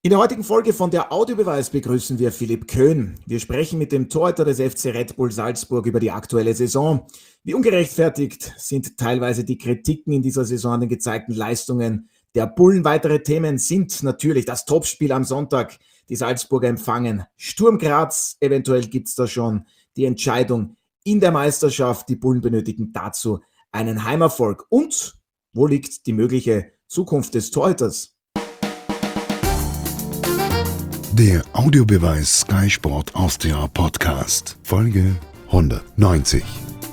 In der heutigen Folge von der Audiobeweis begrüßen wir Philipp Köhn. Wir sprechen mit dem Torhüter des FC Red Bull Salzburg über die aktuelle Saison. Wie ungerechtfertigt sind teilweise die Kritiken in dieser Saison an den gezeigten Leistungen der Bullen? Weitere Themen sind natürlich das Topspiel am Sonntag, die Salzburger empfangen Sturm Graz. Eventuell gibt es da schon die Entscheidung in der Meisterschaft. Die Bullen benötigen dazu einen Heimerfolg. Und wo liegt die mögliche Zukunft des Torhüters? Der Audiobeweis Sky Sport Austria Podcast, Folge 190.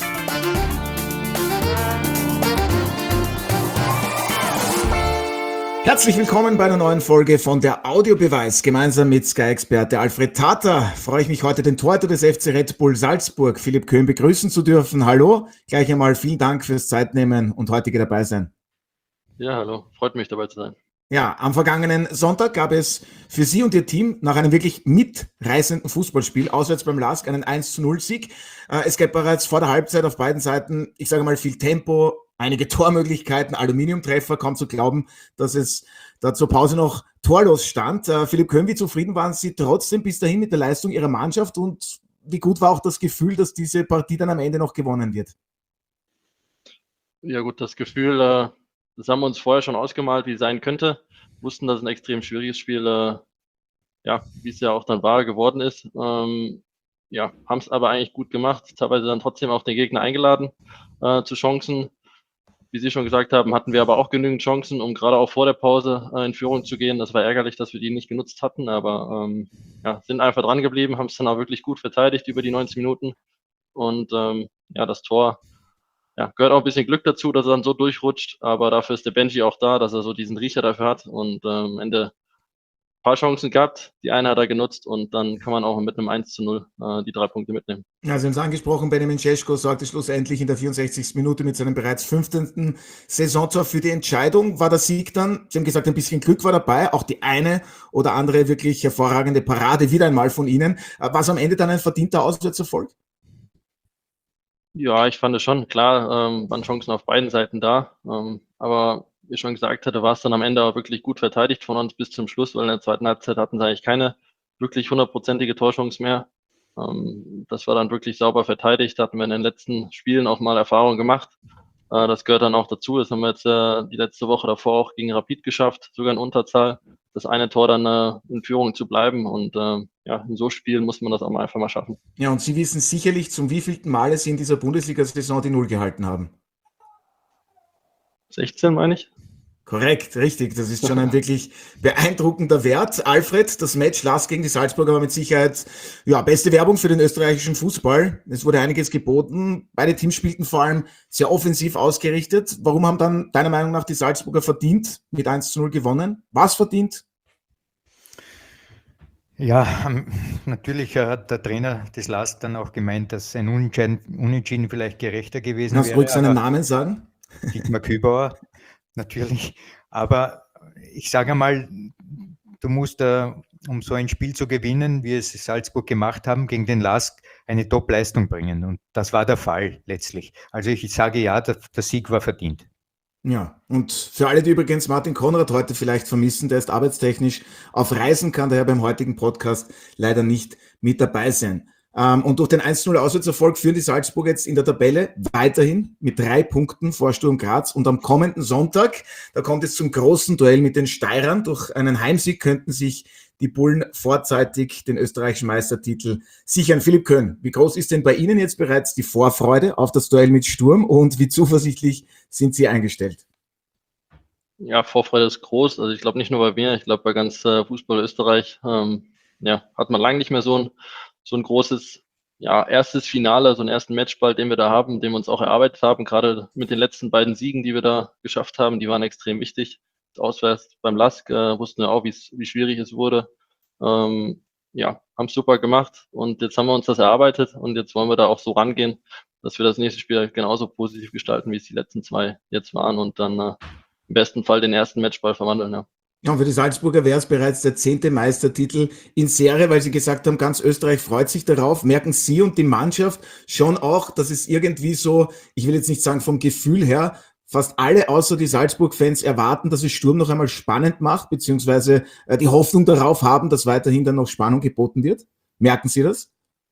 Herzlich willkommen bei einer neuen Folge von der Audiobeweis. Gemeinsam mit Sky-Experte Alfred Tata freue ich mich heute, den Torhüter des FC Red Bull Salzburg, Philipp Köhn, begrüßen zu dürfen. Hallo, gleich einmal vielen Dank fürs Zeitnehmen und heutige dabei sein. Ja, hallo, freut mich dabei zu sein. Ja, am vergangenen Sonntag gab es für Sie und Ihr Team nach einem wirklich mitreißenden Fußballspiel auswärts beim LASK einen 1-0-Sieg. Es gab bereits vor der Halbzeit auf beiden Seiten, ich sage mal, viel Tempo, einige Tormöglichkeiten, Aluminiumtreffer, kaum zu glauben, dass es da zur Pause noch torlos stand. Philipp Köhn, wie zufrieden waren Sie trotzdem bis dahin mit der Leistung Ihrer Mannschaft und wie gut war auch das Gefühl, dass diese Partie dann am Ende noch gewonnen wird? Ja gut, das Gefühl, das haben wir uns vorher schon ausgemalt, wie es sein könnte. Wussten, dass es ein extrem schwieriges Spiel, wie es ja auch dann war, geworden ist. Haben es aber eigentlich gut gemacht, teilweise dann trotzdem auch den Gegner eingeladen zu Chancen. Wie Sie schon gesagt haben, hatten wir aber auch genügend Chancen, um gerade auch vor der Pause in Führung zu gehen. Das war ärgerlich, dass wir die nicht genutzt hatten, aber sind einfach dran geblieben, haben es dann auch wirklich gut verteidigt über die 90 Minuten. Und das Tor gehört auch ein bisschen Glück dazu, dass er dann so durchrutscht, aber dafür ist der Benji auch da, dass er so diesen Riecher dafür hat und am Ende ein paar Chancen gehabt, die eine hat er genutzt und dann kann man auch mit einem 1-0 die 3 Punkte mitnehmen. Ja, Sie haben es angesprochen, Benjamin Šeško sorgte schlussendlich in der 64. Minute mit seinem bereits 15. Saisontor für die Entscheidung. War der Sieg dann, Sie haben gesagt, ein bisschen Glück war dabei, auch die eine oder andere wirklich hervorragende Parade wieder einmal von Ihnen. War es am Ende dann ein verdienter Auswärtserfolg? Ja, ich fand es schon. Klar, waren Chancen auf beiden Seiten da. Aber wie ich schon gesagt hatte, war es dann am Ende auch wirklich gut verteidigt von uns bis zum Schluss, weil in der zweiten Halbzeit hatten sie eigentlich keine wirklich 100%ige Torchance mehr. Das war dann wirklich sauber verteidigt. Da hatten wir in den letzten Spielen auch mal Erfahrung gemacht. Das gehört dann auch dazu. Das haben wir jetzt die letzte Woche davor auch gegen Rapid geschafft, sogar in Unterzahl. Das eine Tor dann in Führung zu bleiben und in so Spielen muss man das auch einfach mal schaffen. Ja, und Sie wissen sicherlich, zum wievielten Male Sie in dieser Bundesliga-Saison die Null gehalten haben. 16, meine ich. Korrekt, richtig. Das ist schon ein wirklich beeindruckender Wert. Alfred, das Match LASK gegen die Salzburger war mit Sicherheit beste Werbung für den österreichischen Fußball. Es wurde einiges geboten. Beide Teams spielten vor allem sehr offensiv ausgerichtet. Warum haben dann deiner Meinung nach die Salzburger verdient mit 1-0 gewonnen? Was verdient? Ja, natürlich hat der Trainer des LASK dann auch gemeint, dass ein Unentschieden vielleicht gerechter gewesen wäre. Kannst du ruhig seinen Namen sagen? Dietmar Kübauer, natürlich. Aber ich sage einmal, du musst, um so ein Spiel zu gewinnen, wie es Salzburg gemacht haben, gegen den LASK eine Top-Leistung bringen. Und das war der Fall letztlich. Also ich sage ja, der Sieg war verdient. Ja, und für alle, die übrigens Martin Konrad heute vielleicht vermissen, der ist arbeitstechnisch auf Reisen, kann daher beim heutigen Podcast leider nicht mit dabei sein. Und durch den 1-0 Auswärtserfolg führen die Salzburger jetzt in der Tabelle weiterhin mit 3 Punkten vor Sturm Graz. Und am kommenden Sonntag, da kommt es zum großen Duell mit den Steirern. Durch einen Heimsieg könnten sich die Bullen vorzeitig den österreichischen Meistertitel sichern. Philipp Köhn, wie groß ist denn bei Ihnen jetzt bereits die Vorfreude auf das Duell mit Sturm und wie zuversichtlich sind Sie eingestellt? Ja, Vorfreude ist groß. Also ich glaube nicht nur bei mir, ich glaube bei ganz Fußball Österreich hat man lange nicht mehr so ein großes erstes Finale, so einen ersten Matchball, den wir da haben, den wir uns auch erarbeitet haben. Gerade mit den letzten beiden Siegen, die wir da geschafft haben, die waren extrem wichtig. Auswärts beim LASK wussten wir auch, wie schwierig es wurde. Haben es super gemacht und jetzt haben wir uns das erarbeitet und jetzt wollen wir da auch so rangehen, dass wir das nächste Spiel genauso positiv gestalten, wie es die letzten 2 jetzt waren und dann im besten Fall den ersten Matchball verwandeln. Ja. Ja, und für die Salzburger wäre es bereits der 10. Meistertitel in Serie, weil Sie gesagt haben, ganz Österreich freut sich darauf. Merken Sie und die Mannschaft schon auch, dass es irgendwie so, ich will jetzt nicht sagen vom Gefühl her, fast alle außer die Salzburg-Fans erwarten, dass es Sturm noch einmal spannend macht, beziehungsweise die Hoffnung darauf haben, dass weiterhin dann noch Spannung geboten wird. Merken Sie das?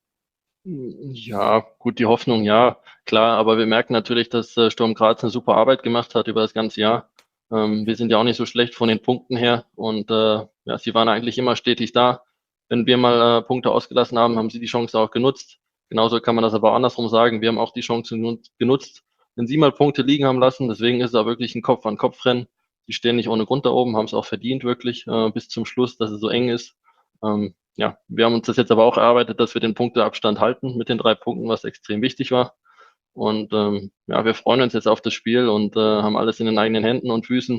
Ja, gut, die Hoffnung, ja, klar, aber wir merken natürlich, dass Sturm Graz eine super Arbeit gemacht hat über das ganze Jahr. Wir sind ja auch nicht so schlecht von den Punkten her und ja, sie waren eigentlich immer stetig da. Wenn wir mal Punkte ausgelassen haben, haben sie die Chance auch genutzt. Genauso kann man das aber andersrum sagen. Wir haben auch die Chance genutzt, wenn sie mal Punkte liegen haben lassen. Deswegen ist es auch wirklich ein Kopf-an-Kopf-Rennen. Die stehen nicht ohne Grund da oben, haben es auch verdient wirklich bis zum Schluss, dass es so eng ist. Ja, wir haben uns das jetzt aber auch erarbeitet, dass wir den Punkteabstand halten mit den 3 Punkten, was extrem wichtig war. Und ja, wir freuen uns jetzt auf das Spiel und haben alles in den eigenen Händen und Füßen.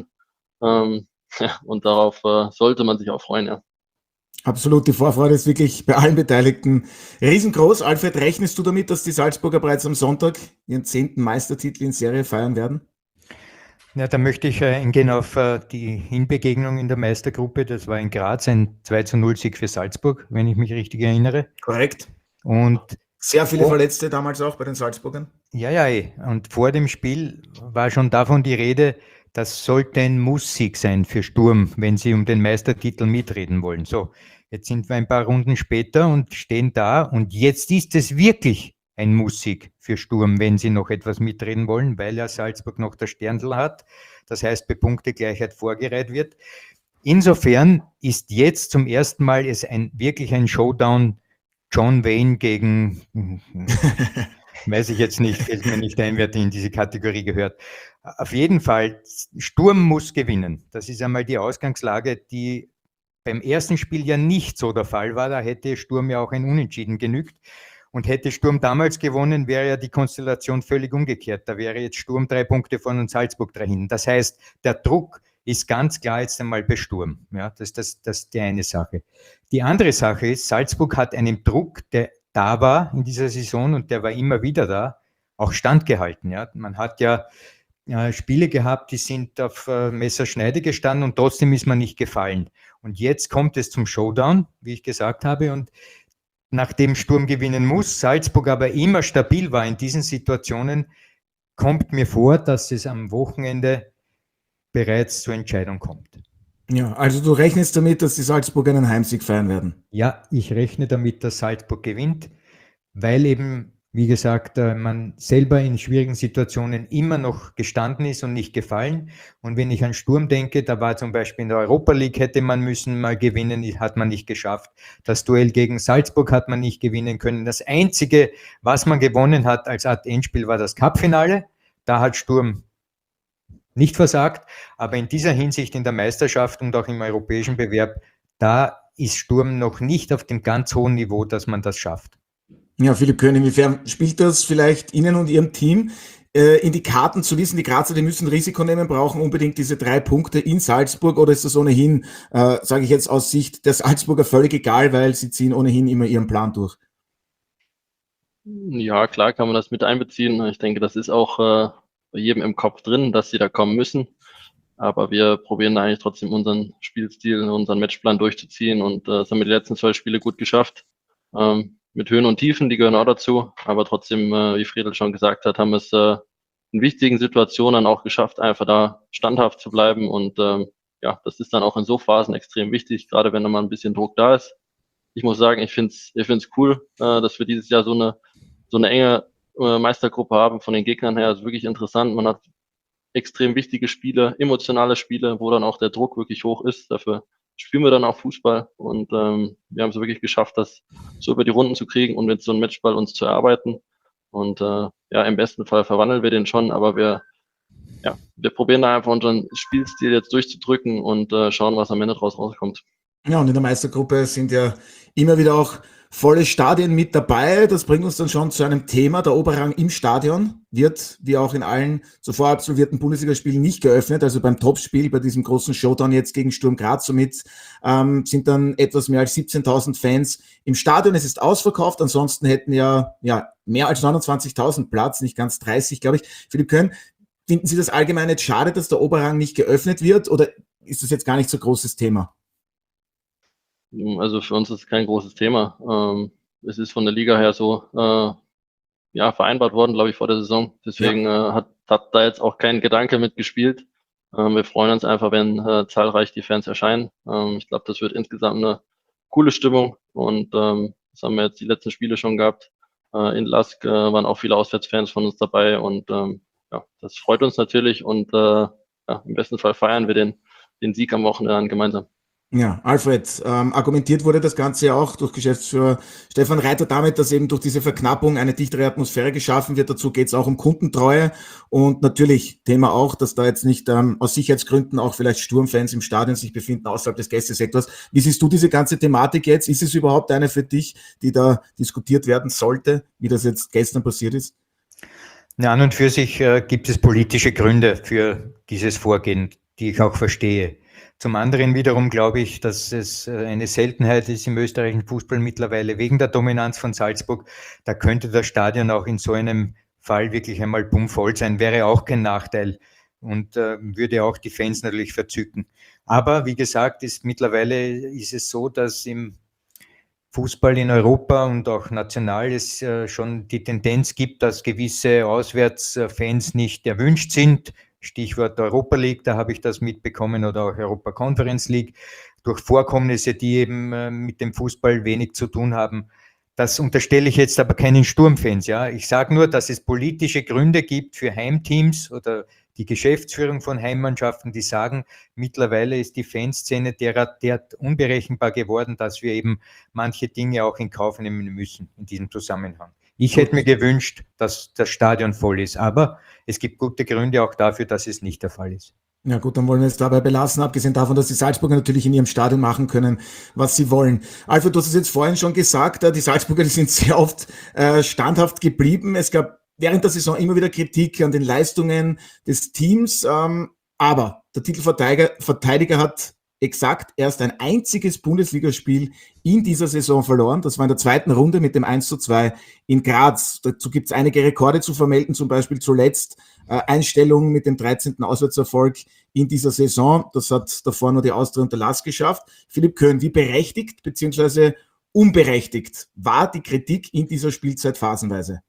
Ja, und darauf sollte man sich auch freuen, ja. Absolut, die Vorfreude ist wirklich bei allen Beteiligten riesengroß. Alfred, rechnest du damit, dass die Salzburger bereits am Sonntag ihren 10. Meistertitel in Serie feiern werden? Ja, da möchte ich eingehen auf die Hinbegegnung in der Meistergruppe. Das war in Graz ein 2:0-Sieg für Salzburg, wenn ich mich richtig erinnere. Korrekt. Und sehr viele Verletzte damals auch bei den Salzburgern. Ja, und vor dem Spiel war schon davon die Rede, das sollte ein Muss-Sieg sein für Sturm, wenn sie um den Meistertitel mitreden wollen. So, jetzt sind wir ein paar Runden später und stehen da und jetzt ist es wirklich ein Muss-Sieg für Sturm, wenn sie noch etwas mitreden wollen, weil ja Salzburg noch das Sterndl hat. Das heißt, bei Punktegleichheit vorgereiht wird. Insofern ist jetzt zum ersten Mal wirklich ein Showdown John Wayne gegen, weiß ich jetzt nicht, fällt mir nicht ein, wer in diese Kategorie gehört. Auf jeden Fall, Sturm muss gewinnen. Das ist einmal die Ausgangslage, die beim ersten Spiel ja nicht so der Fall war. Da hätte Sturm ja auch ein Unentschieden genügt. Und hätte Sturm damals gewonnen, wäre ja die Konstellation völlig umgekehrt. Da wäre jetzt Sturm 3 Punkte von und Salzburg 3 hinten. Das heißt, der Druck ist ganz klar jetzt einmal bei Sturm. Ja, das ist die eine Sache. Die andere Sache ist, Salzburg hat einen Druck, der da war in dieser Saison und der war immer wieder da, auch standgehalten. Ja. Man hat ja Spiele gehabt, die sind auf Messerschneide gestanden und trotzdem ist man nicht gefallen. Und jetzt kommt es zum Showdown, wie ich gesagt habe, und nachdem Sturm gewinnen muss, Salzburg aber immer stabil war in diesen Situationen, kommt mir vor, dass es am Wochenende bereits zur Entscheidung kommt. Ja, also du rechnest damit, dass die Salzburger einen Heimsieg feiern werden? Ja, ich rechne damit, dass Salzburg gewinnt, weil eben, wie gesagt, man selber in schwierigen Situationen immer noch gestanden ist und nicht gefallen. Und wenn ich an Sturm denke, da war zum Beispiel in der Europa League, hätte man müssen mal gewinnen, hat man nicht geschafft. Das Duell gegen Salzburg hat man nicht gewinnen können. Das Einzige, was man gewonnen hat als Art Endspiel, war das Cup-Finale. Da hat Sturm nicht versagt, aber in dieser Hinsicht in der Meisterschaft und auch im europäischen Bewerb, da ist Sturm noch nicht auf dem ganz hohen Niveau, dass man das schafft. Ja, Philipp Köhn, inwiefern spielt das vielleicht Ihnen und Ihrem Team in die Karten zu wissen, die Grazer, die müssen Risiko nehmen, brauchen unbedingt diese 3 Punkte in Salzburg, oder ist das ohnehin, sage ich jetzt aus Sicht der Salzburger, völlig egal, weil sie ziehen ohnehin immer ihren Plan durch? Ja, klar kann man das mit einbeziehen. Ich denke, das ist auch bei jedem im Kopf drin, dass sie da kommen müssen. Aber wir probieren da eigentlich trotzdem unseren Spielstil, unseren Matchplan durchzuziehen und das haben wir die letzten 2 Spiele gut geschafft. Mit Höhen und Tiefen, die gehören auch dazu. Aber trotzdem, wie Friedel schon gesagt hat, haben wir es in wichtigen Situationen auch geschafft, einfach da standhaft zu bleiben. Und ja, das ist dann auch in so Phasen extrem wichtig, gerade wenn da mal ein bisschen Druck da ist. Ich muss sagen, ich find's cool, dass wir dieses Jahr so eine enge Meistergruppe haben von den Gegnern her. Also wirklich interessant. Man hat extrem wichtige Spiele, emotionale Spiele, wo dann auch der Druck wirklich hoch ist. Dafür spielen wir dann auch Fußball und wir haben es wirklich geschafft, das so über die Runden zu kriegen und mit so einem Matchball uns zu erarbeiten. Und ja, im besten Fall verwandeln wir den schon, aber wir probieren da einfach unseren Spielstil jetzt durchzudrücken und schauen, was am Ende draus rauskommt. Ja, und in der Meistergruppe sind ja immer wieder auch volle Stadien mit dabei. Das bringt uns dann schon zu einem Thema. Der Oberrang im Stadion wird, wie auch in allen zuvor absolvierten Bundesligaspielen, nicht geöffnet. Also beim Topspiel, bei diesem großen Showdown jetzt gegen Sturm Graz, somit sind dann etwas mehr als 17.000 Fans im Stadion. Es ist ausverkauft. Ansonsten hätten ja mehr als 29.000 Platz, nicht ganz 30, glaube ich. Philipp Köhn, finden Sie das allgemein jetzt schade, dass der Oberrang nicht geöffnet wird, oder ist das jetzt gar nicht so großes Thema? Also für uns ist es kein großes Thema. Es ist von der Liga her so vereinbart worden, glaube ich, vor der Saison. Deswegen hat hat da jetzt auch kein Gedanke mitgespielt. Wir freuen uns einfach, wenn zahlreich die Fans erscheinen. Ich glaube, das wird insgesamt eine coole Stimmung und das haben wir jetzt die letzten Spiele schon gehabt. In Lask waren auch viele Auswärtsfans von uns dabei und ja, das freut uns natürlich und ja, im besten Fall feiern wir den Sieg am Wochenende dann gemeinsam. Ja, Alfred, argumentiert wurde das Ganze ja auch durch Geschäftsführer Stefan Reiter damit, dass eben durch diese Verknappung eine dichtere Atmosphäre geschaffen wird. Dazu geht es auch um Kundentreue und natürlich Thema auch, dass da jetzt nicht aus Sicherheitsgründen auch vielleicht Sturmfans im Stadion sich befinden außerhalb des Gästesektors. Wie siehst du diese ganze Thematik jetzt? Ist es überhaupt eine für dich, die da diskutiert werden sollte, wie das jetzt gestern passiert ist? Ja, an und für sich gibt es politische Gründe für dieses Vorgehen, die ich auch verstehe. Zum anderen wiederum glaube ich, dass es eine Seltenheit ist im österreichischen Fußball mittlerweile wegen der Dominanz von Salzburg. Da könnte das Stadion auch in so einem Fall wirklich einmal bummvoll sein, wäre auch kein Nachteil und würde auch die Fans natürlich verzücken. Aber wie gesagt, mittlerweile ist es so, dass im Fußball in Europa und auch national es schon die Tendenz gibt, dass gewisse Auswärtsfans nicht erwünscht sind. Stichwort Europa League, da habe ich das mitbekommen, oder auch Europa Conference League, durch Vorkommnisse, die eben mit dem Fußball wenig zu tun haben. Das unterstelle ich jetzt aber keinen Sturmfans. Ja? Ich sage nur, dass es politische Gründe gibt für Heimteams oder die Geschäftsführung von Heimmannschaften, die sagen, mittlerweile ist die Fanszene derart unberechenbar geworden, dass wir eben manche Dinge auch in Kauf nehmen müssen in diesem Zusammenhang. Ich hätte mir gewünscht, dass das Stadion voll ist, aber es gibt gute Gründe auch dafür, dass es nicht der Fall ist. Ja gut, dann wollen wir es dabei belassen, abgesehen davon, dass die Salzburger natürlich in ihrem Stadion machen können, was sie wollen. Alfred, du hast es jetzt vorhin schon gesagt, die Salzburger, die sind sehr oft standhaft geblieben. Es gab während der Saison immer wieder Kritik an den Leistungen des Teams, aber der Titelverteidiger hat exakt erst ein einziges Bundesligaspiel in dieser Saison verloren. Das war in der zweiten Runde mit dem 1:2 in Graz. Dazu gibt es einige Rekorde zu vermelden, zum Beispiel zuletzt Einstellung mit dem 13. Auswärtserfolg in dieser Saison. Das hat davor nur die Austria und der Lask geschafft. Philipp Köhn, wie berechtigt bzw. unberechtigt war die Kritik in dieser Spielzeit phasenweise?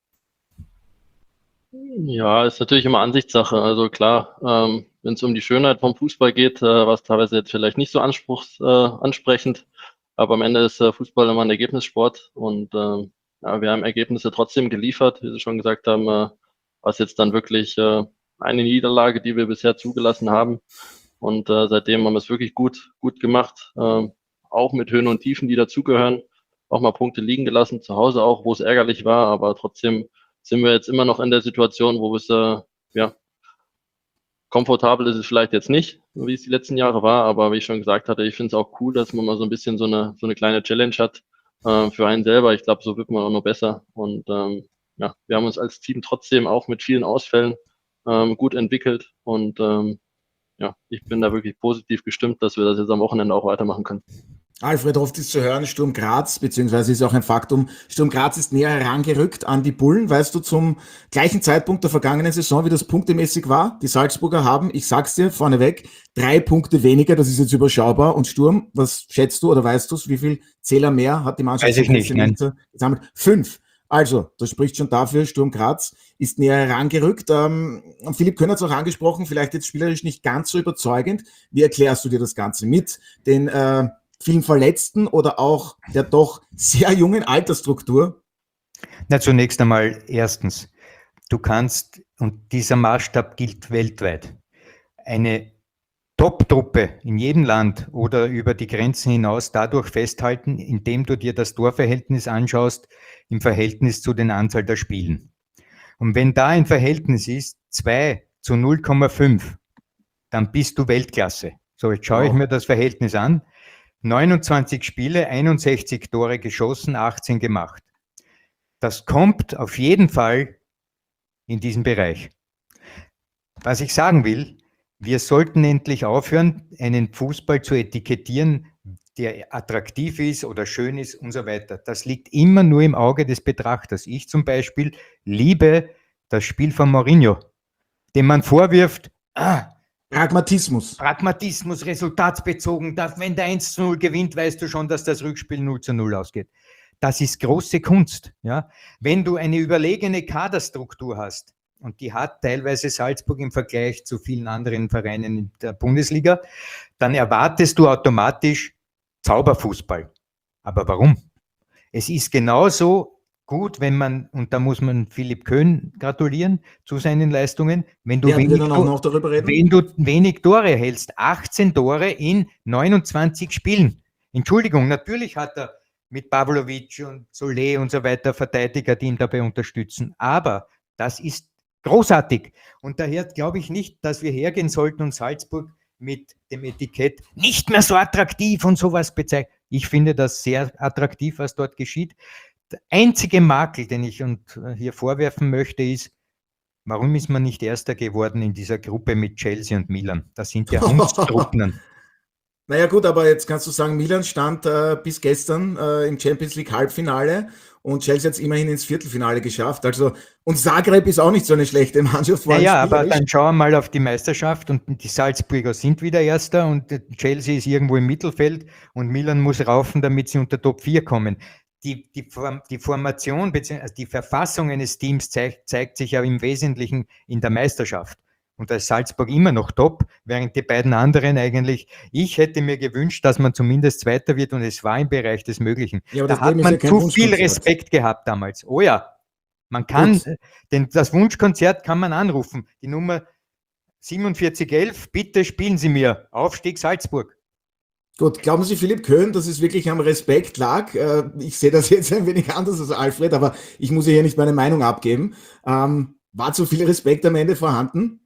Ja, ist natürlich immer Ansichtssache. Also klar, wenn es um die Schönheit vom Fußball geht, war es teilweise jetzt vielleicht nicht so ansprechend, aber am Ende ist Fußball immer ein Ergebnissport und ja, wir haben Ergebnisse trotzdem geliefert, wie Sie schon gesagt haben, was jetzt dann wirklich eine Niederlage, die wir bisher zugelassen haben und seitdem haben wir es wirklich gut gemacht, auch mit Höhen und Tiefen, die dazugehören, auch mal Punkte liegen gelassen, zu Hause auch, wo es ärgerlich war, aber trotzdem sind wir jetzt immer noch in der Situation, wo es, ja, komfortabel ist es vielleicht jetzt nicht, wie es die letzten Jahre war, aber wie ich schon gesagt hatte, ich finde es auch cool, dass man mal so ein bisschen so eine kleine Challenge hat für einen selber. Ich glaube, so wird man auch noch besser und ja, wir haben uns als Team trotzdem auch mit vielen Ausfällen gut entwickelt und ja, ich bin da wirklich positiv gestimmt, dass wir das jetzt am Wochenende auch weitermachen können. Alfred, oft ist zu hören, Sturm Graz, beziehungsweise ist auch ein Faktum, Sturm Graz ist näher herangerückt an die Bullen. Weißt du, zum gleichen Zeitpunkt der vergangenen Saison, wie das punktemäßig war? Die Salzburger haben, ich sag's dir vorneweg, 3 Punkte weniger, das ist jetzt überschaubar. Und Sturm, was schätzt du oder weißt du es, wie viel Zähler mehr hat die Mannschaft? Weiß ich nicht, nein. Gesammelt? 5. Also, das spricht schon dafür, Sturm Graz ist näher herangerückt. Philipp Köhn hat es auch angesprochen, vielleicht jetzt spielerisch nicht ganz so überzeugend. Wie erklärst du dir das Ganze mit den vielen Verletzten oder auch der doch sehr jungen Altersstruktur? Na, zunächst einmal erstens, du kannst, und dieser Maßstab gilt weltweit, eine Top-Truppe in jedem Land oder über die Grenzen hinaus dadurch festhalten, indem du dir das Torverhältnis anschaust im Verhältnis zu den Anzahl der Spielen. Und wenn da ein Verhältnis ist, 2:0,5, dann bist du Weltklasse. So, jetzt schaue ich mir das Verhältnis an. 29 Spiele, 61 Tore geschossen, 18 gemacht. Das kommt auf jeden Fall in diesen Bereich. Was ich sagen will, wir sollten endlich aufhören, einen Fußball zu etikettieren, der attraktiv ist oder schön ist und so weiter. Das liegt immer nur im Auge des Betrachters. Ich zum Beispiel liebe das Spiel von Mourinho, dem man vorwirft, Pragmatismus, resultatsbezogen. Wenn der 1:0 gewinnt, weißt du schon, dass das Rückspiel 0:0 ausgeht. Das ist große Kunst. Ja? Wenn du eine überlegene Kaderstruktur hast und die hat teilweise Salzburg im Vergleich zu vielen anderen Vereinen in der Bundesliga, dann erwartest du automatisch Zauberfußball. Aber warum? Es ist genauso gut, wenn man, und da muss man Philipp Köhn gratulieren zu seinen Leistungen, wenn du Werden wir dann auch noch darüber reden? wenn du wenig Tore hältst, 18 Tore in 29 Spielen. Entschuldigung, natürlich hat er mit Pavlovic und Solé und so weiter Verteidiger, die ihn dabei unterstützen, aber das ist großartig. Und daher glaube ich nicht, dass wir hergehen sollten und Salzburg mit dem Etikett nicht mehr so attraktiv und sowas bezeichnen. Ich finde das sehr attraktiv, was dort geschieht. Der einzige Makel, den ich hier vorwerfen möchte, ist, warum ist man nicht Erster geworden in dieser Gruppe mit Chelsea und Milan? Das sind ja Truppen. Naja gut, aber jetzt kannst du sagen, Milan stand bis gestern im Champions League Halbfinale und Chelsea hat es immerhin ins Viertelfinale geschafft. Also, und Zagreb ist auch nicht so eine schlechte Mannschaft. Naja, aber dann schauen wir mal auf die Meisterschaft und die Salzburger sind wieder Erster und Chelsea ist irgendwo im Mittelfeld und Milan muss raufen, damit sie unter Top 4 kommen. Die Formation bzw. die Verfassung eines Teams zeigt sich ja im Wesentlichen in der Meisterschaft. Und da ist Salzburg immer noch top, während die beiden anderen eigentlich, ich hätte mir gewünscht, dass man zumindest Zweiter wird und es war im Bereich des Möglichen. Ja, da hat man zu viel Respekt gehabt damals. Oh ja, man kann, denn das Wunschkonzert kann man anrufen. Die Nummer 4711, bitte spielen Sie mir, Aufstieg Salzburg. Gut, glauben Sie, Philipp Köhn, dass es wirklich am Respekt lag? Ich sehe das jetzt ein wenig anders als Alfred, aber ich muss hier nicht meine Meinung abgeben. War zu viel Respekt am Ende vorhanden?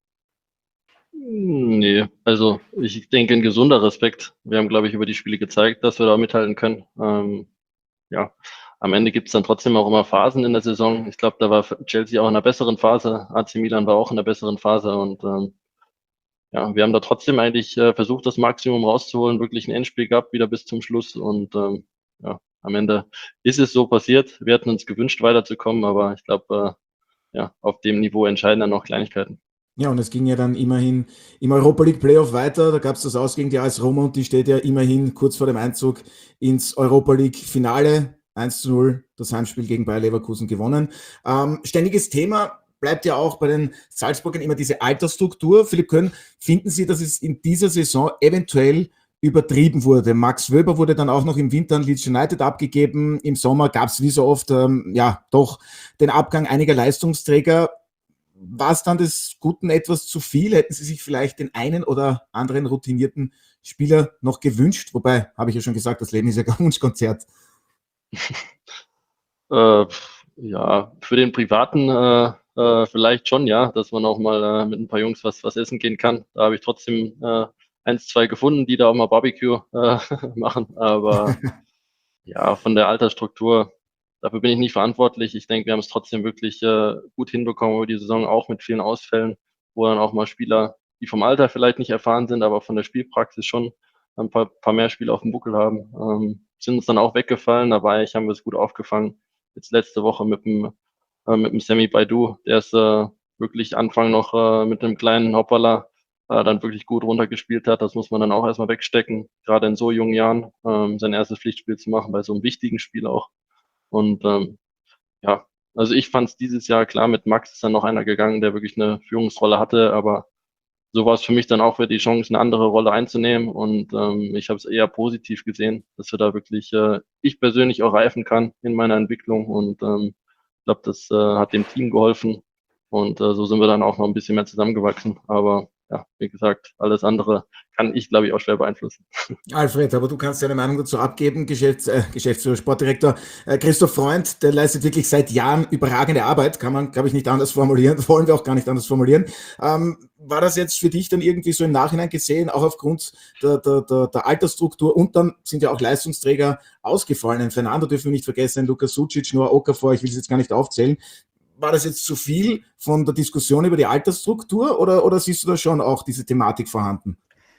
Nee, also ich denke, ein gesunder Respekt. Wir haben, glaube ich, über die Spiele gezeigt, dass wir da mithalten können. Ja, am Ende gibt es dann trotzdem auch immer Phasen in der Saison. Ich glaube, da war Chelsea auch in einer besseren Phase, AC Milan war auch in einer besseren Phase und ja, wir haben da trotzdem eigentlich versucht, das Maximum rauszuholen, wirklich ein Endspiel gehabt, wieder bis zum Schluss und ja, am Ende ist es so passiert. Wir hätten uns gewünscht, weiterzukommen, aber ich glaube, ja, auf dem Niveau entscheiden dann noch Kleinigkeiten. Ja, und es ging ja dann immerhin im Europa League Playoff weiter. Da gab es das Aus gegen die AS Roma und die steht ja immerhin kurz vor dem Einzug ins Europa League Finale. 1:0, das Heimspiel gegen Bayer Leverkusen gewonnen. Ständiges Thema bleibt ja auch bei den Salzburgern immer diese Altersstruktur. Philipp Köhn, finden Sie, dass es in dieser Saison eventuell übertrieben wurde? Max Wöber wurde dann auch noch im Winter an Leeds United abgegeben. Im Sommer gab es wie so oft ja doch den Abgang einiger Leistungsträger. War es dann des Guten etwas zu viel? Hätten Sie sich vielleicht den einen oder anderen routinierten Spieler noch gewünscht? Wobei, habe ich ja schon gesagt, das Leben ist ja kein Wunschkonzert. Ja, für den Privaten vielleicht schon, ja, dass man auch mal mit ein paar Jungs was essen gehen kann. Da habe ich trotzdem 1, 2 gefunden, die da auch mal Barbecue machen. Aber ja, von der Altersstruktur, dafür bin ich nicht verantwortlich. Ich denke, wir haben es trotzdem wirklich gut hinbekommen über die Saison, auch mit vielen Ausfällen, wo dann auch mal Spieler, die vom Alter vielleicht nicht erfahren sind, aber von der Spielpraxis schon ein paar mehr Spiele auf dem Buckel haben, sind uns dann auch weggefallen. Dabei haben wir es gut aufgefangen. Jetzt letzte Woche mit dem Semi Baidu, der ist wirklich Anfang noch mit einem kleinen Hoppala dann wirklich gut runtergespielt hat. Das muss man dann auch erstmal wegstecken, gerade in so jungen Jahren sein erstes Pflichtspiel zu machen, bei so einem wichtigen Spiel auch. Und ja, also ich fand es dieses Jahr klar, mit Max ist dann noch einer gegangen, der wirklich eine Führungsrolle hatte, aber so war es für mich dann auch wieder die Chance, eine andere Rolle einzunehmen und ich habe es eher positiv gesehen, dass wir da wirklich, ich persönlich auch reifen kann in meiner Entwicklung und ich glaube, das hat dem Team geholfen und so sind wir dann auch noch ein bisschen mehr zusammengewachsen, aber ja, wie gesagt, alles andere kann ich, glaube ich, auch schwer beeinflussen. Alfred, aber du kannst deine Meinung dazu abgeben. Geschäftsführer, Sportdirektor Christoph Freund, der leistet wirklich seit Jahren überragende Arbeit, kann man, glaube ich, nicht anders formulieren, wollen wir auch gar nicht anders formulieren. War das jetzt für dich dann irgendwie so im Nachhinein gesehen, auch aufgrund der Altersstruktur und dann sind ja auch Leistungsträger ausgefallen. Fernando dürfen wir nicht vergessen, Lukas Sucic, Noah Okafor, ich will es jetzt gar nicht aufzählen. War das jetzt zu viel von der Diskussion über die Altersstruktur oder siehst du da schon auch diese Thematik vorhanden?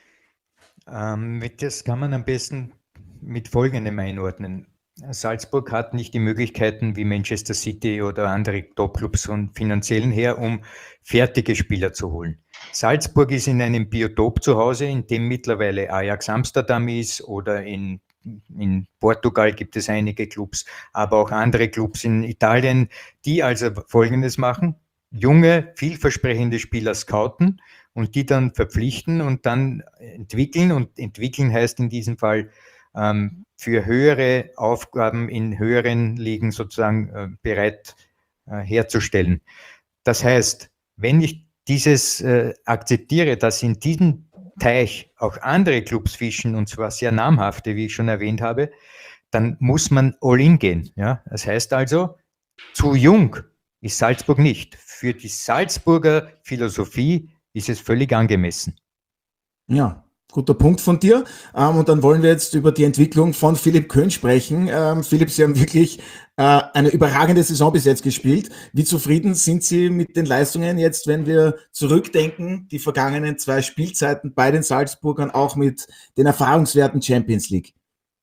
Das kann man am besten mit Folgendem einordnen. Salzburg hat nicht die Möglichkeiten wie Manchester City oder andere Topclubs von finanziellen her, um fertige Spieler zu holen. Salzburg ist in einem Biotop zu Hause, in dem mittlerweile Ajax Amsterdam ist oder in Portugal gibt es einige Clubs, aber auch andere Clubs in Italien, die also Folgendes machen. junge, vielversprechende Spieler scouten und die dann verpflichten und dann entwickeln. Und entwickeln heißt in diesem Fall für höhere Aufgaben in höheren Ligen sozusagen bereit herzustellen. Das heißt, wenn ich dieses akzeptiere, dass in diesem Teich auch andere Clubs fischen, und zwar sehr namhafte, wie ich schon erwähnt habe, dann muss man all in gehen. Ja? Das heißt also, zu jung ist Salzburg nicht. Für die Salzburger Philosophie ist es völlig angemessen. Ja, guter Punkt von dir. Und dann wollen wir jetzt über die Entwicklung von Philipp Köhn sprechen. Philipp, Sie haben wirklich eine überragende Saison bis jetzt gespielt. Wie zufrieden sind Sie mit den Leistungen jetzt, wenn wir zurückdenken, die vergangenen 2 Spielzeiten bei den Salzburgern, auch mit den erfahrungswerten Champions League?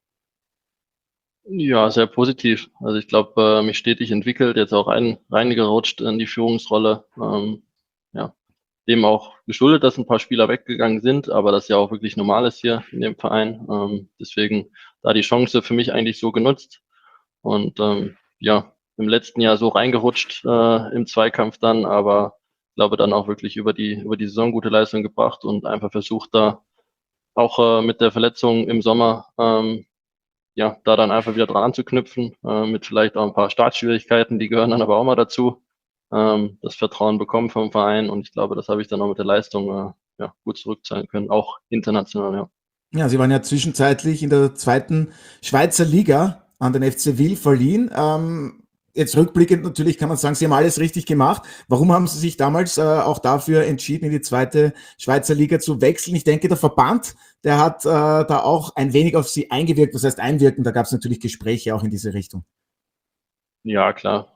Ja, sehr positiv. Also ich glaube, mich stetig entwickelt, jetzt auch reingerutscht in die Führungsrolle. Ja, dem auch geschuldet, dass ein paar Spieler weggegangen sind, aber das ja auch wirklich normal ist hier in dem Verein. Deswegen da die Chance für mich eigentlich so genutzt und ja, im letzten Jahr so reingerutscht im Zweikampf dann, aber ich glaube dann auch wirklich über die Saison gute Leistung gebracht und einfach versucht da auch mit der Verletzung im Sommer ja, da dann einfach wieder dran zu knüpfen, mit vielleicht auch ein paar Startschwierigkeiten, die gehören dann aber auch mal dazu. Das Vertrauen bekommen vom Verein und ich glaube, das habe ich dann auch mit der Leistung ja, gut zurückzahlen können, auch international, ja. Ja, Sie waren ja zwischenzeitlich in der 2. Schweizer Liga an den FC Wil verliehen. Jetzt rückblickend natürlich kann man sagen, Sie haben alles richtig gemacht. Warum haben Sie sich damals auch dafür entschieden, in die 2. Schweizer Liga zu wechseln? Ich denke, der Verband, der hat da auch ein wenig auf Sie eingewirkt. Was heißt einwirken? Da gab es natürlich Gespräche auch in diese Richtung. Ja, klar.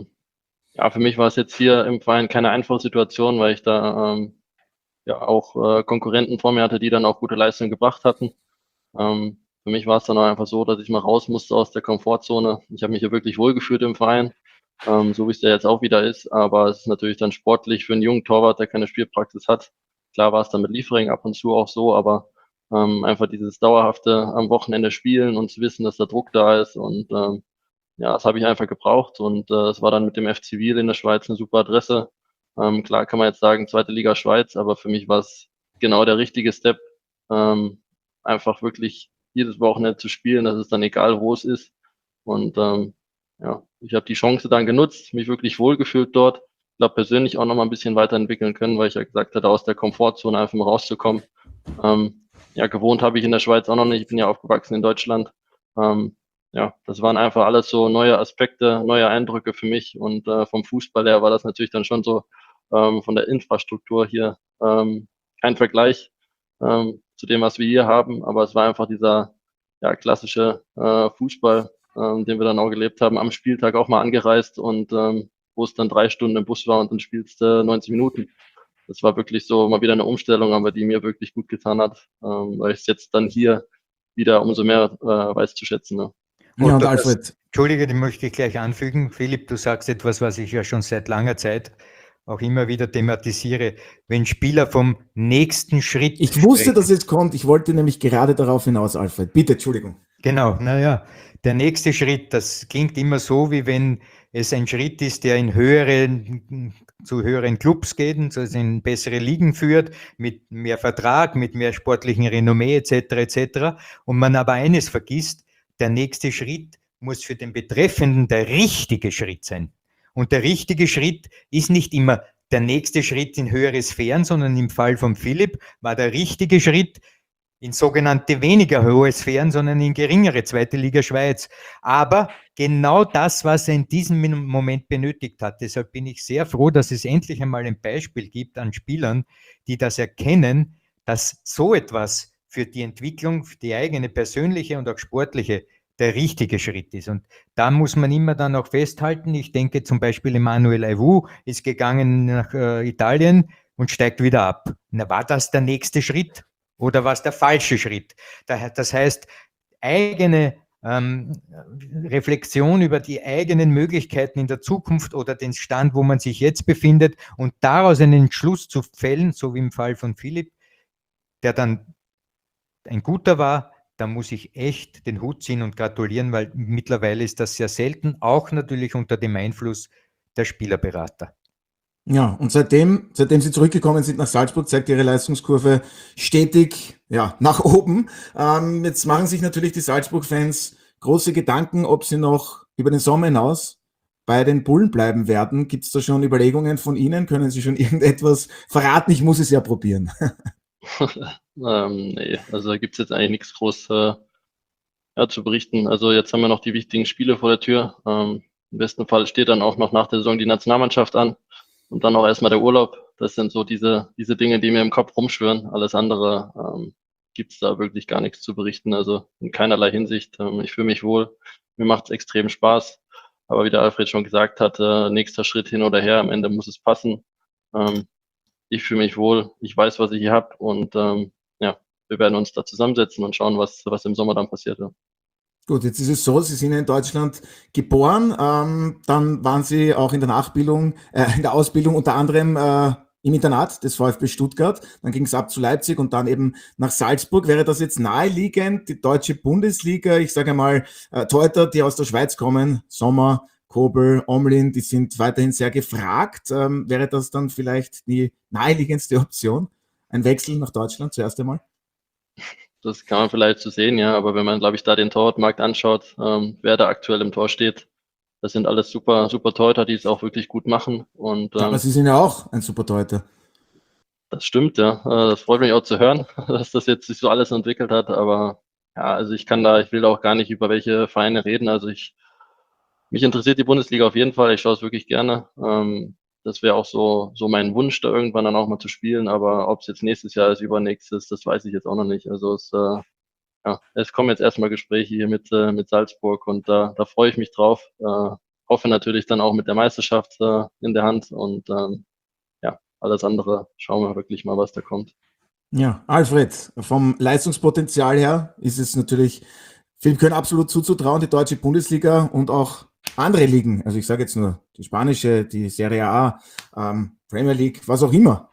Ja, für mich war es jetzt hier im Verein keine einfache Situation, weil ich da ja auch Konkurrenten vor mir hatte, die dann auch gute Leistungen gebracht hatten. Für mich war es dann auch einfach so, dass ich mal raus musste aus der Komfortzone. Ich habe mich hier wirklich wohlgefühlt im Verein, so wie es ja jetzt auch wieder ist. Aber es ist natürlich dann sportlich für einen jungen Torwart, der keine Spielpraxis hat. Klar war es dann mit Liefering ab und zu auch so, aber einfach dieses dauerhafte am Wochenende spielen und zu wissen, dass der Druck da ist und ja, das habe ich einfach gebraucht und es war dann mit dem FC Wil in der Schweiz eine super Adresse. Klar kann man jetzt sagen, 2. Liga Schweiz, aber für mich war es genau der richtige Step, einfach wirklich jedes Wochenende zu spielen, das ist dann egal, wo es ist. Und ja, ich habe die Chance dann genutzt, mich wirklich wohlgefühlt dort. Ich glaube persönlich auch noch mal ein bisschen weiterentwickeln können, weil ich ja gesagt hatte, aus der Komfortzone einfach mal rauszukommen. Ja, gewohnt habe ich in der Schweiz auch noch nicht. Ich bin ja aufgewachsen in Deutschland. Ja, das waren einfach alles so neue Aspekte, neue Eindrücke für mich. Und vom Fußball her war das natürlich dann schon so von der Infrastruktur hier kein Vergleich zu dem, was wir hier haben. Aber es war einfach dieser ja, klassische Fußball, den wir dann auch gelebt haben, am Spieltag auch mal angereist und wo es dann 3 Stunden im Bus war und dann spielst du 90 Minuten. Das war wirklich so mal wieder eine Umstellung, aber die mir wirklich gut getan hat, weil ich es jetzt dann hier wieder umso mehr weiß zu schätzen. Ne? Ja, und Alfred. Entschuldige, die möchte ich gleich anfügen. Philipp, du sagst etwas, was ich ja schon seit langer Zeit auch immer wieder thematisiere. Wenn Spieler vom nächsten Schritt Ich wusste, dass es kommt. Ich wollte nämlich gerade darauf hinaus, Alfred. Bitte, Entschuldigung. Genau, naja, der nächste Schritt, das klingt immer so, wie wenn es ein Schritt ist, der zu höheren Clubs geht, also in bessere Ligen führt, mit mehr Vertrag, mit mehr sportlichen Renommee etc. Und man aber eines vergisst, der nächste Schritt muss für den Betreffenden der richtige Schritt sein. Und der richtige Schritt ist nicht immer der nächste Schritt in höhere Sphären, sondern im Fall von Philipp war der richtige Schritt in sogenannte weniger hohe Sphären, sondern in geringere 2. Liga Schweiz. Aber genau das, was er in diesem Moment benötigt hat. Deshalb bin ich sehr froh, dass es endlich einmal ein Beispiel gibt an Spielern, die das erkennen, dass so etwas für die Entwicklung, für die eigene persönliche und auch sportliche der richtige Schritt ist. Und da muss man immer dann auch festhalten, ich denke zum Beispiel Emmanuel Aivu ist gegangen nach Italien und steigt wieder ab. Na, war das der nächste Schritt? Oder war es der falsche Schritt? Das heißt, eigene Reflexion über die eigenen Möglichkeiten in der Zukunft oder den Stand, wo man sich jetzt befindet und daraus einen Entschluss zu fällen, so wie im Fall von Philipp, der dann ein guter war, da muss ich echt den Hut ziehen und gratulieren, weil mittlerweile ist das sehr selten, auch natürlich unter dem Einfluss der Spielerberater. Ja, und seitdem Sie zurückgekommen sind nach Salzburg, zeigt Ihre Leistungskurve stetig, ja, nach oben. Jetzt machen sich natürlich die Salzburg-Fans große Gedanken, ob sie noch über den Sommer hinaus bei den Bullen bleiben werden. Gibt es da schon Überlegungen von Ihnen? Können Sie schon irgendetwas verraten? Ich muss es ja probieren. Nee, also da gibt's jetzt eigentlich nichts groß ja, zu berichten. Also jetzt haben wir noch die wichtigen Spiele vor der Tür. Im besten Fall steht dann auch noch nach der Saison die Nationalmannschaft an und dann auch erstmal der Urlaub. Das sind so diese Dinge, die mir im Kopf rumschwirren. Alles andere gibt's da wirklich gar nichts zu berichten. Also in keinerlei Hinsicht. Ich fühle mich wohl. Mir macht's extrem Spaß. Aber wie der Alfred schon gesagt hat, nächster Schritt hin oder her, am Ende muss es passen. Ähm, Ich fühle mich wohl, ich weiß, was ich hier habe und ja, wir werden uns da zusammensetzen und schauen, was im Sommer dann passiert. Ja. Gut, jetzt ist es so, Sie sind ja in Deutschland geboren, dann waren Sie auch in der in der Ausbildung unter anderem im Internat des VfB Stuttgart, dann ging es ab zu Leipzig und dann eben nach Salzburg. Wäre das jetzt naheliegend, die deutsche Bundesliga, ich sage mal, Torhüter, die aus der Schweiz kommen, Sommer, Kobel, Omlin, die sind weiterhin sehr gefragt. Wäre das dann vielleicht die naheliegendste Option? Ein Wechsel nach Deutschland zuerst einmal? Das kann man vielleicht so sehen, ja, aber wenn man, glaube ich, da den Torwartmarkt anschaut, wer da aktuell im Tor steht, das sind alles super Torhüter, die es auch wirklich gut machen und Ja, aber Sie sind ja auch ein super Torhüter. das stimmt, ja. Das freut mich auch zu hören, dass das jetzt sich so alles entwickelt hat, aber ja, also ich will da auch gar nicht über welche Vereine reden, also mich interessiert die Bundesliga auf jeden Fall. Ich schaue es wirklich gerne. Das wäre auch so mein Wunsch, da irgendwann dann auch mal zu spielen. Aber ob es jetzt nächstes Jahr ist, übernächstes, das weiß ich jetzt auch noch nicht. Also ja, es kommen jetzt erstmal Gespräche hier mit Salzburg und da freue ich mich drauf. Hoffe natürlich dann auch mit der Meisterschaft in der Hand und ja, alles andere schauen wir wirklich mal, was da kommt. Ja, Alfred, vom Leistungspotenzial her ist es natürlich Philipp Köhn absolut zuzutrauen, die deutsche Bundesliga und auch andere Ligen. Also ich sage jetzt nur die spanische, die Serie A, Premier League, was auch immer.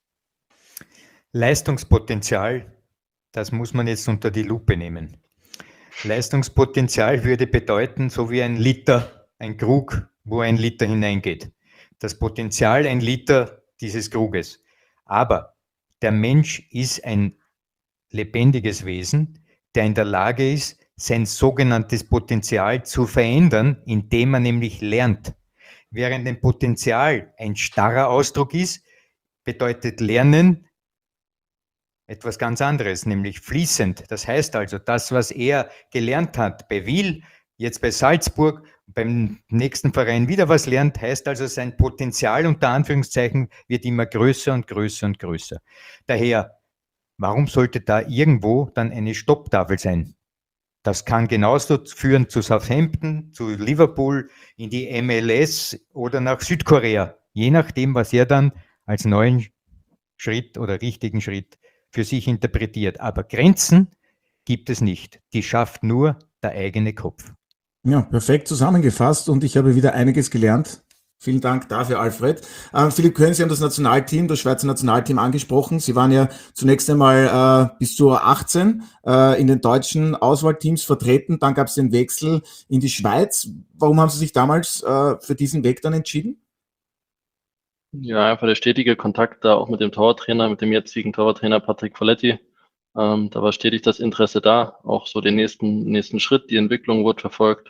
Leistungspotenzial, das muss man jetzt unter die Lupe nehmen. Leistungspotenzial würde bedeuten, so wie ein Liter, ein Krug, wo ein Liter hineingeht. Das Potenzial ein Liter dieses Kruges. Aber der Mensch ist ein lebendiges Wesen, der in der Lage ist, sein sogenanntes Potenzial zu verändern, indem er nämlich lernt. Während ein Potenzial ein starrer Ausdruck ist, bedeutet Lernen etwas ganz anderes, nämlich fließend. Das heißt also, das, was er gelernt hat bei Wil, jetzt bei Salzburg, beim nächsten Verein wieder was lernt, heißt also, sein Potenzial unter Anführungszeichen wird immer größer und größer und größer. Daher, warum sollte da irgendwo dann eine Stopptafel sein? Das kann genauso führen zu Southampton, zu Liverpool, in die MLS oder nach Südkorea, je nachdem, was er dann als neuen Schritt oder richtigen Schritt für sich interpretiert. Aber Grenzen gibt es nicht. Die schafft nur der eigene Kopf. Ja, perfekt zusammengefasst und ich habe wieder einiges gelernt. Vielen Dank dafür, Alfred. Philipp Köhn, Sie haben das Nationalteam, das Schweizer Nationalteam angesprochen. Sie waren ja zunächst einmal bis zu 18 in den deutschen Auswahlteams vertreten. Dann gab es den Wechsel in die Schweiz. Warum haben Sie sich damals für diesen Weg dann entschieden? Ja, einfach der stetige Kontakt da auch mit dem Torwarttrainer, mit dem jetzigen Torwarttrainer Patrick Folletti. Da war stetig das Interesse da, auch so den nächsten Schritt, die Entwicklung wurde verfolgt.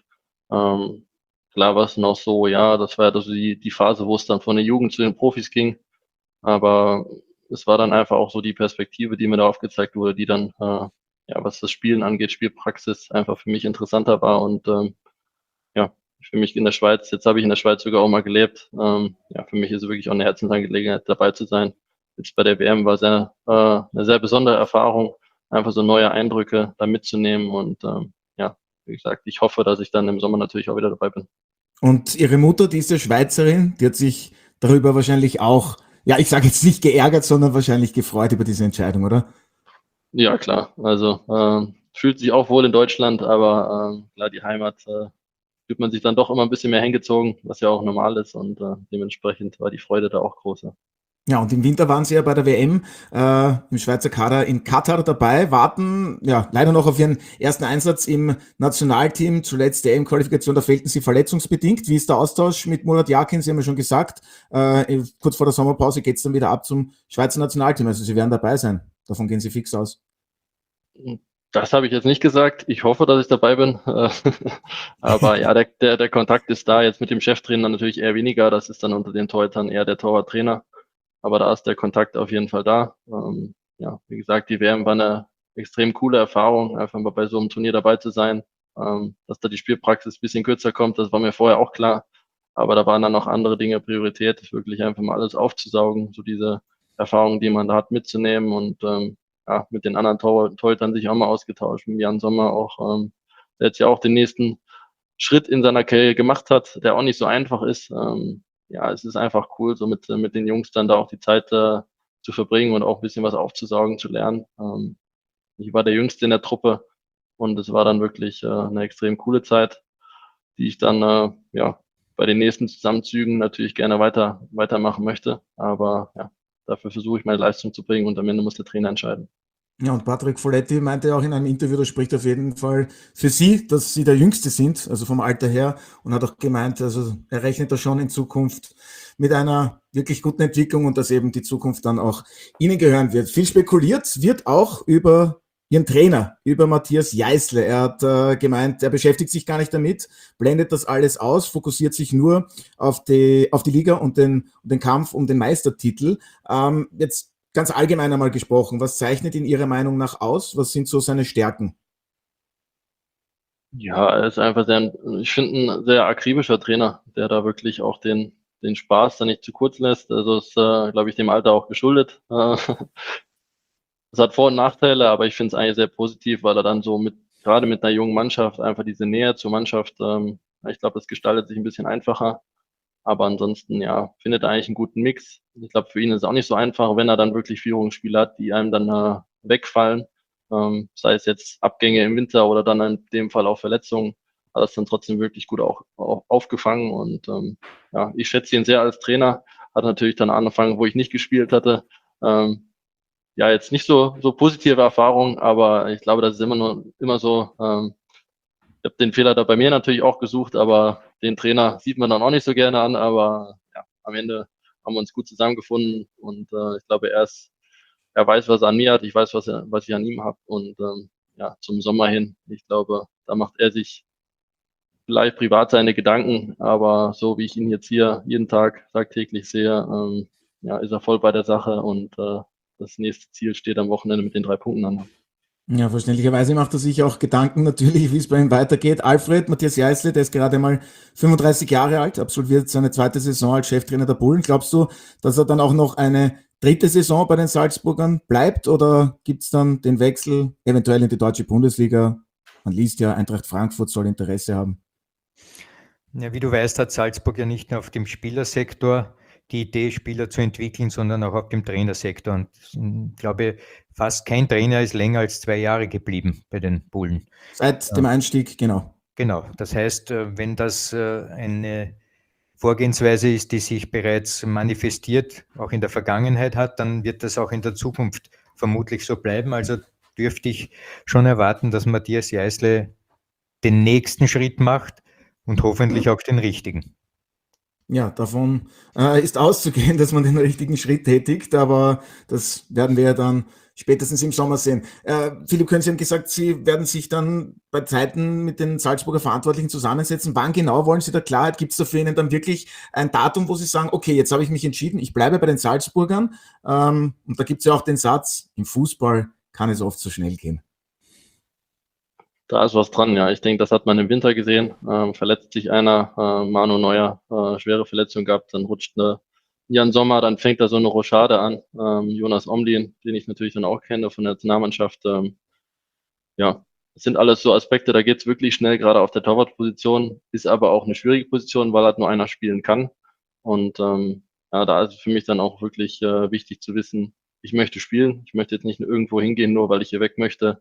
Klar war es noch so, ja, das war ja so die Phase, wo es dann von der Jugend zu den Profis ging. Aber es war dann einfach auch so die Perspektive, die mir da aufgezeigt wurde, die dann, ja, was das Spielen angeht, Spielpraxis einfach für mich interessanter war und ja, für mich in der Schweiz, jetzt habe ich in der Schweiz sogar auch mal gelebt. Ja, für mich ist es wirklich auch eine Herzensangelegenheit, dabei zu sein. Jetzt bei der WM war es eine sehr besondere Erfahrung, einfach so neue Eindrücke da mitzunehmen und ja, wie gesagt, ich hoffe, dass ich dann im Sommer natürlich auch wieder dabei bin. Und Ihre Mutter, die ist ja Schweizerin, die hat sich darüber wahrscheinlich auch, ja, ich sage jetzt nicht geärgert, sondern wahrscheinlich gefreut über diese Entscheidung, oder? Ja, klar. Also fühlt sich auch wohl in Deutschland, aber klar, die Heimat fühlt man sich dann doch immer ein bisschen mehr hingezogen, was ja auch normal ist und dementsprechend war die Freude da auch groß. Ja. Ja, und im Winter waren sie ja bei der WM im Schweizer Kader in Katar dabei, warten ja leider noch auf ihren ersten Einsatz im Nationalteam. Zuletzt der EM-Qualifikation, da fehlten sie verletzungsbedingt. Wie ist der Austausch mit Murat Yakin? Sie haben ja schon gesagt, kurz vor der Sommerpause geht's dann wieder ab zum Schweizer Nationalteam. Also sie werden dabei sein. Davon gehen sie fix aus. Das habe ich jetzt nicht gesagt. Ich hoffe, dass ich dabei bin. Aber ja, der Kontakt ist da. Jetzt mit dem Cheftrainer natürlich eher weniger. Das ist dann unter den Torhütern eher der Torwarttrainer. Aber da ist der Kontakt auf jeden Fall da. Ja, wie gesagt, die WM war eine extrem coole Erfahrung, einfach mal bei so einem Turnier dabei zu sein. Dass da die Spielpraxis ein bisschen kürzer kommt, das war mir vorher auch klar. Aber da waren dann noch andere Dinge Priorität, wirklich einfach mal alles aufzusaugen, so diese Erfahrungen, die man da hat, mitzunehmen und ja, mit den anderen Torhütern sich auch mal ausgetauscht. Mit Jan Sommer auch, der jetzt ja auch den nächsten Schritt in seiner Karriere gemacht hat, der auch nicht so einfach ist. Ja, es ist einfach cool, so mit den Jungs dann da auch die Zeit zu verbringen und auch ein bisschen was aufzusaugen, zu lernen. Ich war der Jüngste in der Truppe und es war dann wirklich eine extrem coole Zeit, die ich dann ja bei den nächsten Zusammenzügen natürlich gerne weitermachen möchte. Aber ja, dafür versuche ich meine Leistung zu bringen und am Ende muss der Trainer entscheiden. Ja, und Patrick Folletti meinte auch in einem Interview, das spricht auf jeden Fall für Sie, dass Sie der Jüngste sind, also vom Alter her, und hat auch gemeint, also er rechnet da schon in Zukunft mit einer wirklich guten Entwicklung und dass eben die Zukunft dann auch Ihnen gehören wird. Viel spekuliert wird auch über Ihren Trainer, über Matthias Jeißle. Er hat gemeint, er beschäftigt sich gar nicht damit, blendet das alles aus, fokussiert sich nur auf die Liga und den Kampf um den Meistertitel. Jetzt ganz allgemein einmal gesprochen, was zeichnet ihn Ihrer Meinung nach aus? Was sind so seine Stärken? Ja, er ist einfach ich finde, ein sehr akribischer Trainer, der da wirklich auch den Spaß da nicht zu kurz lässt. Also ist, glaube ich, dem Alter auch geschuldet. Es hat Vor- und Nachteile, aber ich finde es eigentlich sehr positiv, weil er dann so gerade mit einer jungen Mannschaft, einfach diese Nähe zur Mannschaft, ich glaube, das gestaltet sich ein bisschen einfacher. Aber ansonsten, ja, findet er eigentlich einen guten Mix. Ich glaube, für ihn ist es auch nicht so einfach, wenn er dann wirklich Führungsspieler hat, die einem dann wegfallen. Sei es jetzt Abgänge im Winter oder dann in dem Fall auch Verletzungen, hat er es dann trotzdem wirklich gut auch aufgefangen. Und ja, ich schätze ihn sehr als Trainer. Hat natürlich dann angefangen, wo ich nicht gespielt hatte. Ja, jetzt nicht so positive Erfahrungen, aber ich glaube, das ist immer so. Ich habe den Fehler da bei mir natürlich auch gesucht, aber den Trainer sieht man dann auch nicht so gerne an. Aber ja, am Ende haben wir uns gut zusammengefunden und ich glaube, er weiß, was er an mir hat, ich weiß, was ich an ihm habe. Und ja, zum Sommer hin, ich glaube, da macht er sich vielleicht privat seine Gedanken, aber so wie ich ihn jetzt hier jeden Tag tagtäglich sehe, ja, ist er voll bei der Sache und das nächste Ziel steht am Wochenende mit den 3 Punkten an. Ja, verständlicherweise macht er sich auch Gedanken natürlich, wie es bei ihm weitergeht. Alfred, Matthias Jeißle, der ist gerade mal 35 Jahre alt, absolviert seine zweite Saison als Cheftrainer der Bullen. Glaubst du, dass er dann auch noch eine dritte Saison bei den Salzburgern bleibt oder gibt es dann den Wechsel eventuell in die deutsche Bundesliga? Man liest ja, Eintracht Frankfurt soll Interesse haben. Ja, wie du weißt, hat Salzburg ja nicht nur auf dem Spielersektor die Idee, Spieler zu entwickeln, sondern auch auf dem Trainersektor. Und ich glaube, fast kein Trainer ist länger als 2 Jahre geblieben bei den Bullen. Seit dem Einstieg, genau. Genau. Das heißt, wenn das eine Vorgehensweise ist, die sich bereits manifestiert, auch in der Vergangenheit hat, dann wird das auch in der Zukunft vermutlich so bleiben. Also dürfte ich schon erwarten, dass Matthias Jeißle den nächsten Schritt macht und hoffentlich auch den richtigen. Ja, davon ist auszugehen, dass man den richtigen Schritt tätigt, aber das werden wir ja dann spätestens im Sommer sehen. Philipp Köhn, Sie haben gesagt, Sie werden sich dann bei Zeiten mit den Salzburger Verantwortlichen zusammensetzen. Wann genau wollen Sie da Klarheit? Gibt es da für Ihnen dann wirklich ein Datum, wo Sie sagen, okay, jetzt habe ich mich entschieden, ich bleibe bei den Salzburgern? Und da gibt es ja auch den Satz, im Fußball kann es oft so schnell gehen. Da ist was dran, ja. Ich denke, das hat man im Winter gesehen. Verletzt sich einer, Manu Neuer, schwere Verletzung gehabt, dann rutscht Jan Sommer, dann fängt da so eine Rochade an. Jonas Omlin, den ich natürlich dann auch kenne von der Nationalmannschaft. Ja, das sind alles so Aspekte, da geht's wirklich schnell, gerade auf der Torwartposition, ist aber auch eine schwierige Position, weil halt nur einer spielen kann. Und ja, da ist es für mich dann auch wirklich wichtig zu wissen, ich möchte spielen, ich möchte jetzt nicht irgendwo hingehen, nur weil ich hier weg möchte.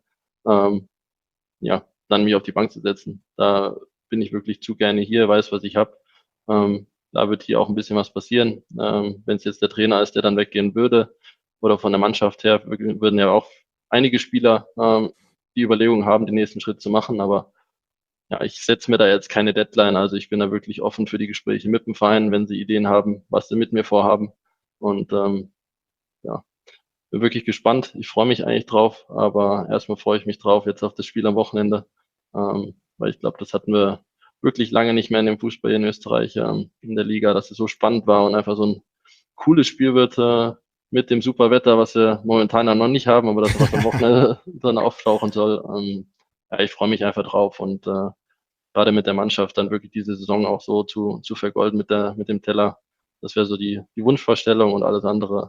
Ja, dann mich auf die Bank zu setzen. Da bin ich wirklich zu gerne hier, weiß, was ich habe. da wird hier auch ein bisschen was passieren. Wenn es jetzt der Trainer ist, der dann weggehen würde, oder von der Mannschaft her, würden ja auch einige Spieler die Überlegung haben, den nächsten Schritt zu machen. Aber ja, ich setze mir da jetzt keine Deadline. Also ich bin da wirklich offen für die Gespräche mit dem Verein, wenn sie Ideen haben, was sie mit mir vorhaben. Und ja, bin wirklich gespannt. Ich freue mich eigentlich drauf, aber erstmal freue ich mich drauf jetzt auf das Spiel am Wochenende, weil ich glaube, das hatten wir wirklich lange nicht mehr in dem Fußball in Österreich, in der Liga, dass es so spannend war und einfach so ein cooles Spiel wird mit dem super Wetter, was wir momentan noch nicht haben, aber das, was am Wochenende dann auftauchen soll. Ja, ich freue mich einfach drauf und gerade mit der Mannschaft dann wirklich diese Saison auch so zu vergolden mit dem Teller. Das wäre so die Wunschvorstellung und alles andere.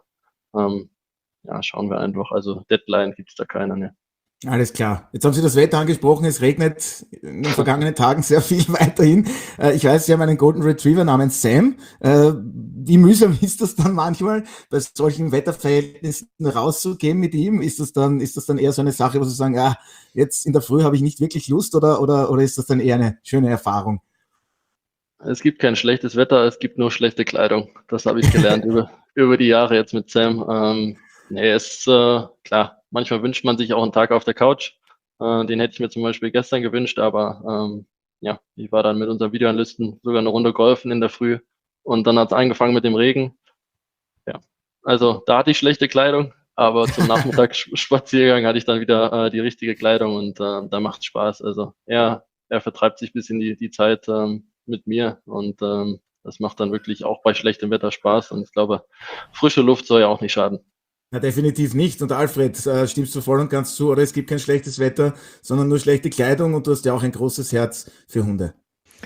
Ja, schauen wir einfach. Also Deadline gibt's da keine. Ne. Alles klar. Jetzt haben Sie das Wetter angesprochen. Es regnet in den vergangenen Tagen sehr viel weiterhin. Ich weiß, Sie haben einen Golden Retriever namens Sam. Wie mühsam ist das dann manchmal, bei solchen Wetterverhältnissen rauszugehen mit ihm? Ist das dann eher so eine Sache, wo Sie sagen, ja, jetzt in der Früh habe ich nicht wirklich Lust oder ist das dann eher eine schöne Erfahrung? Es gibt kein schlechtes Wetter, es gibt nur schlechte Kleidung. Das habe ich gelernt über die Jahre jetzt mit Sam. Nee, ist klar, manchmal wünscht man sich auch einen Tag auf der Couch. Den hätte ich mir zum Beispiel gestern gewünscht, aber ja, ich war dann mit unseren Videoanalysten sogar eine Runde golfen in der Früh und dann hat es angefangen mit dem Regen. Ja, also da hatte ich schlechte Kleidung, aber zum Nachmittagsspaziergang hatte ich dann wieder die richtige Kleidung und da macht es Spaß. Also er vertreibt sich ein bisschen die Zeit mit mir und das macht dann wirklich auch bei schlechtem Wetter Spaß und ich glaube, frische Luft soll ja auch nicht schaden. Na, definitiv nicht. Und Alfred, stimmst du voll und ganz zu, oder es gibt kein schlechtes Wetter, sondern nur schlechte Kleidung und du hast ja auch ein großes Herz für Hunde.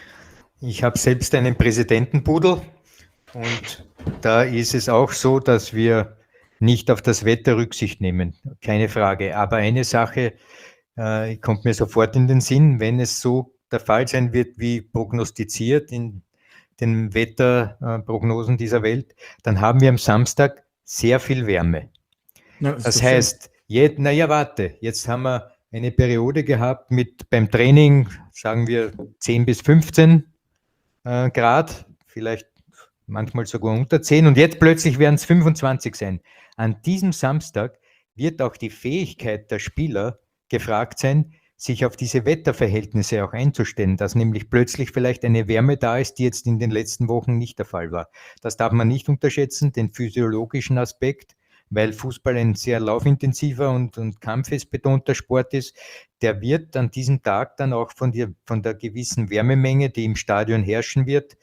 Ich habe selbst einen Präsidentenpudel und da ist es auch so, dass wir nicht auf das Wetter Rücksicht nehmen, keine Frage. Aber eine Sache kommt mir sofort in den Sinn, wenn es so der Fall sein wird, wie prognostiziert in den Wetterprognosen dieser Welt, dann haben wir am Samstag sehr viel Wärme. Ja, das heißt, jetzt haben wir eine Periode gehabt mit beim Training, sagen wir 10 bis 15 Grad, vielleicht manchmal sogar unter 10 und jetzt plötzlich werden es 25 sein. An diesem Samstag wird auch die Fähigkeit der Spieler gefragt sein, sich auf diese Wetterverhältnisse auch einzustellen, dass nämlich plötzlich vielleicht eine Wärme da ist, die jetzt in den letzten Wochen nicht der Fall war. Das darf man nicht unterschätzen, den physiologischen Aspekt, weil Fußball ein sehr laufintensiver und kampfesbetonter Sport ist. Der wird an diesem Tag dann auch von der gewissen Wärmemenge, die im Stadion herrschen wird,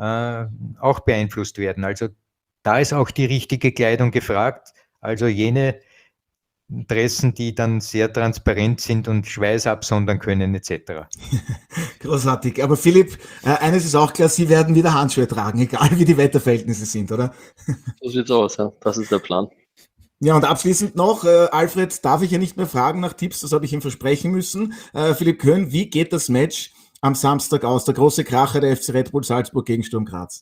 auch beeinflusst werden. Also da ist auch die richtige Kleidung gefragt, also jene Dressen, die dann sehr transparent sind und Schweiß absondern können, etc. Großartig. Aber Philipp, eines ist auch klar, Sie werden wieder Handschuhe tragen, egal wie die Wetterverhältnisse sind, oder? So sieht's aus, ja. Das ist der Plan. Ja, und abschließend noch, Alfred, darf ich ja nicht mehr fragen nach Tipps, das habe ich ihm versprechen müssen. Philipp Köhn, wie geht das Match am Samstag aus? Der große Kracher der FC Red Bull Salzburg gegen Sturm Graz.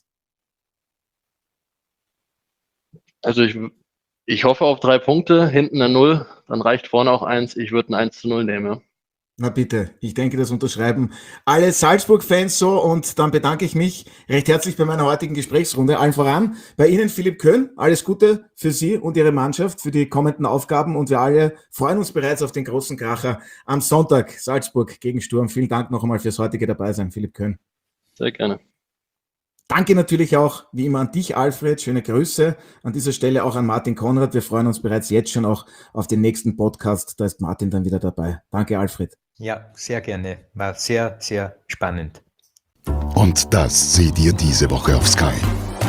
Also ich hoffe auf 3 Punkte, hinten eine 0, dann reicht vorne auch 1. Ich würde ein 1:0 nehmen. Ja. Na bitte, ich denke, das unterschreiben alle Salzburg-Fans so und dann bedanke ich mich recht herzlich bei meiner heutigen Gesprächsrunde. Allen voran bei Ihnen, Philipp Köhn. Alles Gute für Sie und Ihre Mannschaft für die kommenden Aufgaben und wir alle freuen uns bereits auf den großen Kracher am Sonntag. Salzburg gegen Sturm. Vielen Dank noch einmal fürs heutige Dabeisein, Philipp Köhn. Sehr gerne. Danke natürlich auch, wie immer, an dich, Alfred. Schöne Grüße. An dieser Stelle auch an Martin Konrad. Wir freuen uns bereits jetzt schon auch auf den nächsten Podcast. Da ist Martin dann wieder dabei. Danke, Alfred. Ja, sehr gerne. War sehr, sehr spannend. Und das seht ihr diese Woche auf Sky.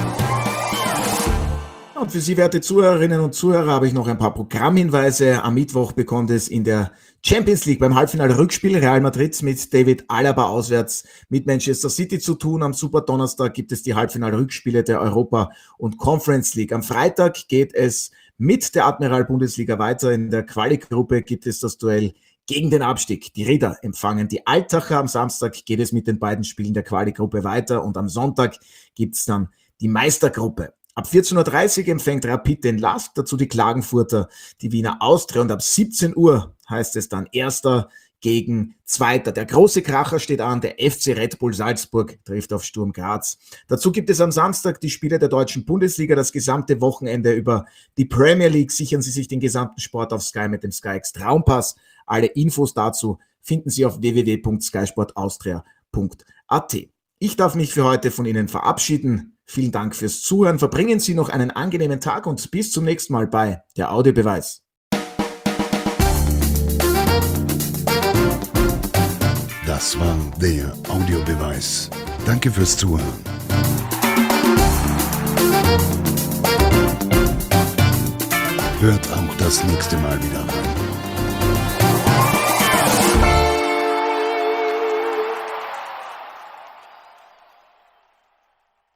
Und für Sie, werte Zuhörerinnen und Zuhörer, habe ich noch ein paar Programmhinweise. Am Mittwoch bekommt es in der Champions League beim Halbfinale-Rückspiel Real Madrid mit David Alaba auswärts mit Manchester City zu tun. Am Superdonnerstag gibt es die Halbfinale-Rückspiele der Europa- und Conference League. Am Freitag geht es mit der Admiral-Bundesliga weiter. In der Quali-Gruppe gibt es das Duell gegen den Abstieg. Die Rieder empfangen die Altacher. Am Samstag geht es mit den beiden Spielen der Quali-Gruppe weiter und am Sonntag gibt es dann die Meistergruppe. Ab 14.30 Uhr empfängt Rapid den LASK, dazu die Klagenfurter, die Wiener Austria und ab 17 Uhr heißt es dann Erster gegen Zweiter. Der große Kracher steht an, der FC Red Bull Salzburg trifft auf Sturm Graz. Dazu gibt es am Samstag die Spiele der deutschen Bundesliga, das gesamte Wochenende über die Premier League. Sichern Sie sich den gesamten Sport auf Sky mit dem SkyX Traumpass. Alle Infos dazu finden Sie auf www.skysportaustria.at. Ich darf mich für heute von Ihnen verabschieden. Vielen Dank fürs Zuhören. Verbringen Sie noch einen angenehmen Tag und bis zum nächsten Mal bei der Audiobeweis. Das war der Audiobeweis. Danke fürs Zuhören. Hört auch das nächste Mal wieder rein.